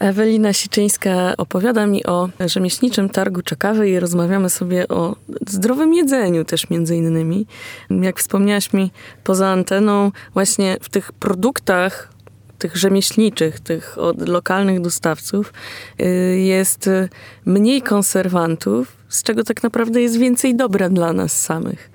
Ewelina Siczyńska opowiada mi o rzemieślniczym targu Czekawy i rozmawiamy sobie o zdrowym jedzeniu też między innymi. Jak wspomniałaś mi poza anteną, właśnie w tych produktach, tych rzemieślniczych, tych od lokalnych dostawców jest mniej konserwantów, z czego tak naprawdę jest więcej dobra dla nas samych.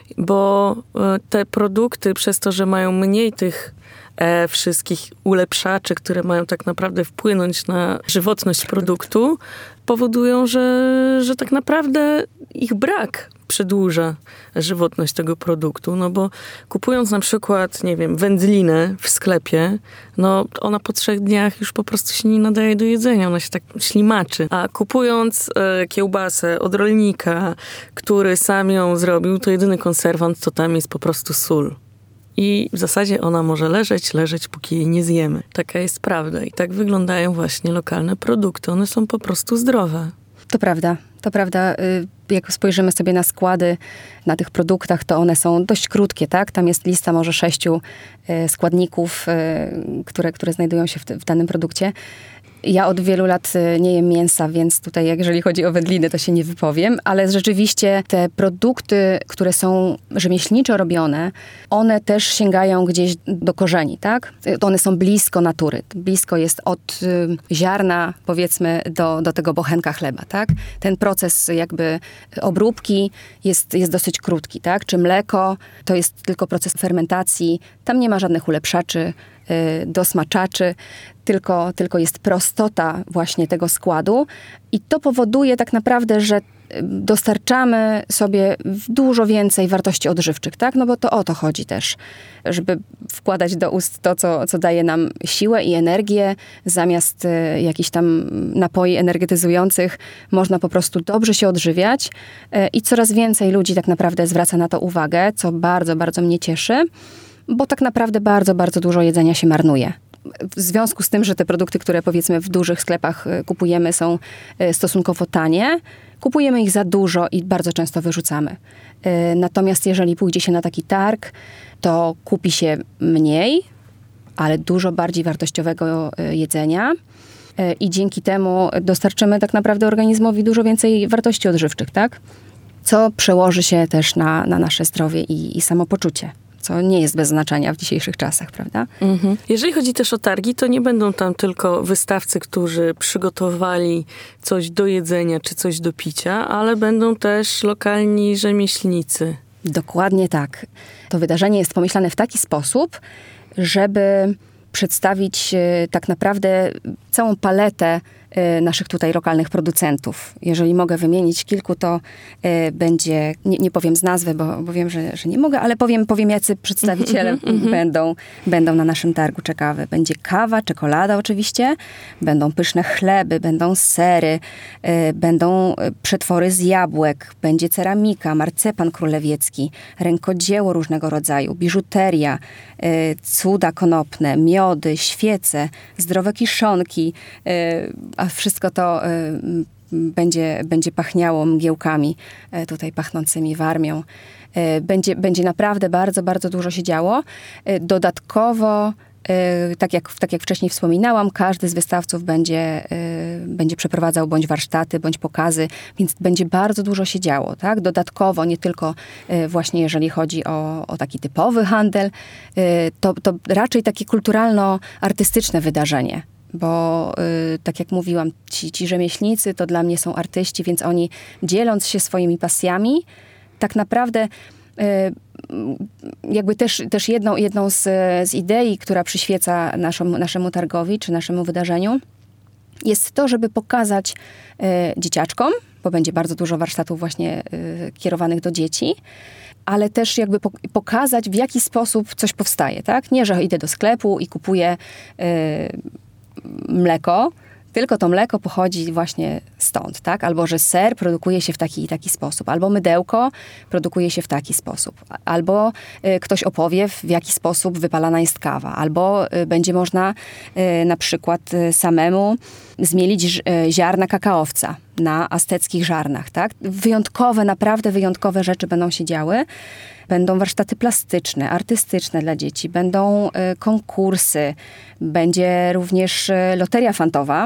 Bo te produkty przez to, że mają mniej tych wszystkich ulepszaczy, które mają tak naprawdę wpłynąć na żywotność produktu, powodują, że tak naprawdę ich brak przedłuża żywotność tego produktu. No bo kupując na przykład, nie wiem, wędlinę w sklepie, no ona po 3 dniach już po prostu się nie nadaje do jedzenia, ona się tak ślimaczy. A kupując kiełbasę od rolnika, który sam ją zrobił, to jedyny konserwant to tam jest po prostu sól. I w zasadzie ona może leżeć, póki jej nie zjemy. Taka jest prawda. I tak wyglądają właśnie lokalne produkty. One są po prostu zdrowe. To prawda. To prawda. Jak spojrzymy sobie na składy na tych produktach, to one są dość krótkie, tak? Tam jest lista może 6 składników, które znajdują się w danym produkcie. Ja od wielu lat nie jem mięsa, więc tutaj jeżeli chodzi o wędliny, to się nie wypowiem, ale rzeczywiście te produkty, które są rzemieślniczo robione, one też sięgają gdzieś do korzeni, tak? One są blisko natury. Blisko jest od ziarna, powiedzmy, do tego bochenka chleba, tak? Ten proces jakby obróbki jest dosyć krótki, tak? Czy mleko, to jest tylko proces fermentacji, tam nie ma żadnych ulepszaczy, dosmaczaczy, tylko jest prostota właśnie tego składu i to powoduje tak naprawdę, że dostarczamy sobie dużo więcej wartości odżywczych, tak? No bo to o to chodzi też, żeby wkładać do ust to, co daje nam siłę i energię, zamiast jakichś tam napoi energetyzujących można po prostu dobrze się odżywiać i coraz więcej ludzi tak naprawdę zwraca na to uwagę, co bardzo, bardzo mnie cieszy, bo tak naprawdę bardzo, bardzo dużo jedzenia się marnuje. W związku z tym, że te produkty, które powiedzmy w dużych sklepach kupujemy, są stosunkowo tanie, kupujemy ich za dużo i bardzo często wyrzucamy. Natomiast jeżeli pójdzie się na taki targ, to kupi się mniej, ale dużo bardziej wartościowego jedzenia i dzięki temu dostarczymy tak naprawdę organizmowi dużo więcej wartości odżywczych, tak? Co przełoży się też na nasze zdrowie i samopoczucie. Co nie jest bez znaczenia w dzisiejszych czasach, prawda? Mhm. Jeżeli chodzi też o targi, to nie będą tam tylko wystawcy, którzy przygotowali coś do jedzenia czy coś do picia, ale będą też lokalni rzemieślnicy. Dokładnie tak. To wydarzenie jest pomyślane w taki sposób, żeby przedstawić tak naprawdę całą paletę naszych tutaj lokalnych producentów. Jeżeli mogę wymienić kilku, to będzie, nie powiem z nazwy, bo wiem, że nie mogę, ale powiem jacy przedstawiciele będą na naszym targu Czekawy. Będzie kawa, czekolada oczywiście, będą pyszne chleby, będą sery, będą przetwory z jabłek, będzie ceramika, marcepan królewiecki, rękodzieło różnego rodzaju, biżuteria, cuda konopne, miody, świece, zdrowe kiszonki, a wszystko to będzie pachniało mgiełkami tutaj pachnącymi warmią. Będzie naprawdę bardzo, bardzo dużo się działo. Dodatkowo, tak jak wcześniej wspominałam, każdy z wystawców będzie przeprowadzał bądź warsztaty, bądź pokazy, więc będzie bardzo dużo się działo, tak? Dodatkowo, nie tylko właśnie jeżeli chodzi o taki typowy handel, to raczej takie kulturalno-artystyczne wydarzenie. Bo tak jak mówiłam, ci rzemieślnicy to dla mnie są artyści, więc oni dzieląc się swoimi pasjami, tak naprawdę jakby też jedną z idei, która przyświeca naszemu targowi czy naszemu wydarzeniu, jest to, żeby pokazać dzieciaczkom, bo będzie bardzo dużo warsztatów właśnie kierowanych do dzieci, ale też jakby pokazać, w jaki sposób coś powstaje, tak? Nie, że idę do sklepu i kupuję mleko, tylko to mleko pochodzi właśnie stąd, tak? Albo, że ser produkuje się w taki i taki sposób. Albo mydełko produkuje się w taki sposób. Albo ktoś opowie, w jaki sposób wypalana jest kawa. Albo będzie można na przykład samemu zmielić ziarna kakaowca na Azteckich Żarnach, tak? Wyjątkowe, naprawdę wyjątkowe rzeczy będą się działy. Będą warsztaty plastyczne, artystyczne dla dzieci, będą konkursy, będzie również loteria fantowa,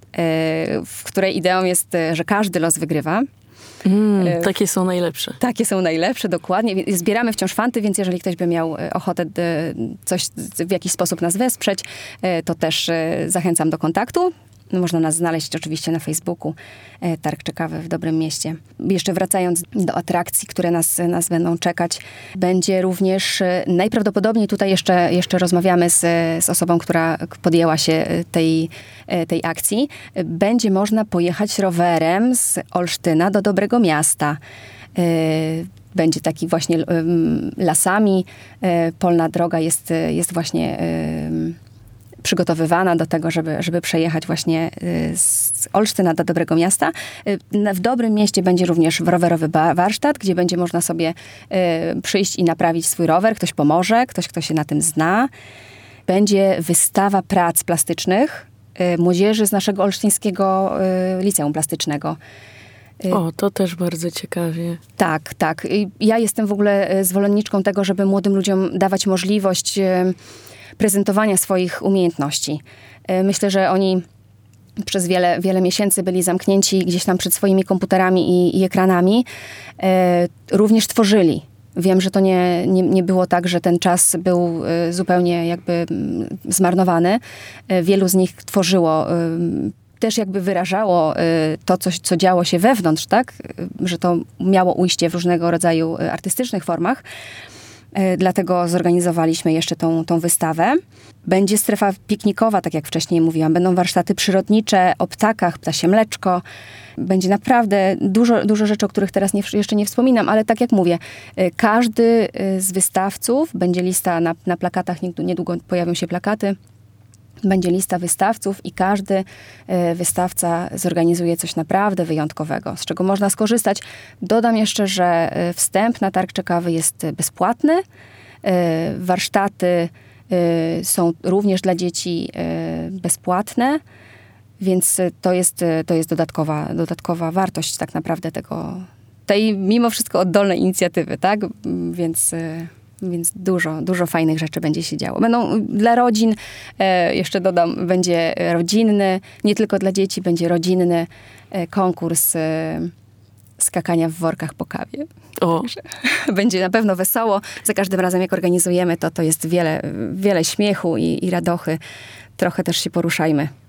w której ideą jest, że każdy los wygrywa. Takie są najlepsze. Takie są najlepsze, dokładnie. Zbieramy wciąż fanty, więc jeżeli ktoś by miał ochotę coś w jakiś sposób nas wesprzeć, to też zachęcam do kontaktu. Można nas znaleźć oczywiście na Facebooku, Targ Czekawy w Dobrym Mieście. Jeszcze wracając do atrakcji, które nas będą czekać, będzie również, najprawdopodobniej tutaj jeszcze rozmawiamy z osobą, która podjęła się tej akcji, będzie można pojechać rowerem z Olsztyna do Dobrego Miasta. Będzie taki właśnie lasami, polna droga jest właśnie przygotowywana do tego, żeby przejechać właśnie z Olsztyna do Dobrego Miasta. W Dobrym Mieście będzie również rowerowy warsztat, gdzie będzie można sobie przyjść i naprawić swój rower. Ktoś pomoże, ktoś, kto się na tym zna. Będzie wystawa prac plastycznych młodzieży z naszego olsztyńskiego liceum plastycznego. O, to też bardzo ciekawie. Tak, tak. Ja jestem w ogóle zwolenniczką tego, żeby młodym ludziom dawać możliwość prezentowania swoich umiejętności. Myślę, że oni przez wiele miesięcy byli zamknięci gdzieś tam przed swoimi komputerami i ekranami. Również tworzyli. Wiem, że to nie było tak, że ten czas był zupełnie jakby zmarnowany. Wielu z nich tworzyło, też jakby wyrażało to, co działo się wewnątrz, tak? Że to miało ujście w różnego rodzaju artystycznych formach. Dlatego zorganizowaliśmy jeszcze tą wystawę. Będzie strefa piknikowa, tak jak wcześniej mówiłam. Będą warsztaty przyrodnicze o ptakach, ptasie mleczko. Będzie naprawdę dużo rzeczy, o których teraz jeszcze nie wspominam, ale tak jak mówię, każdy z wystawców, będzie lista na plakatach, niedługo pojawią się plakaty, będzie lista wystawców i każdy wystawca zorganizuje coś naprawdę wyjątkowego, z czego można skorzystać. Dodam jeszcze, że wstęp na Targ Czekawy jest bezpłatny. Warsztaty są również dla dzieci bezpłatne, więc to jest dodatkowa wartość tak naprawdę tej mimo wszystko oddolnej inicjatywy, tak? Więc dużo fajnych rzeczy będzie się działo. Będą dla rodzin, jeszcze dodam, będzie rodzinny, nie tylko dla dzieci, będzie rodzinny konkurs skakania w workach po kawie. O. Będzie na pewno wesoło. Za każdym razem, jak organizujemy to jest wiele śmiechu i radochy. Trochę też się poruszajmy